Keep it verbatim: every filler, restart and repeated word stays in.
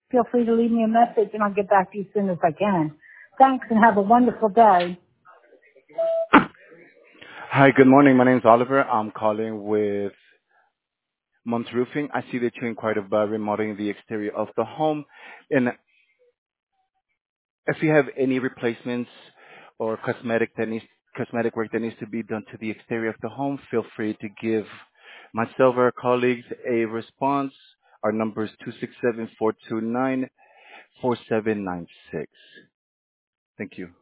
feel free to leave me a message and I'll get back to you as soon as I can. Thanks and have a wonderful day. Hi, good morning. My name is Oliver. I'm calling with Month Roofing. I see that you inquired about remodeling the exterior of the home. And if you have any replacements or cosmetic that needs cosmetic work that needs to be done to the exterior of the home, feel free to give myself or our colleagues a response. Our number is two six seven, four two nine, four seven nine six. Thank you.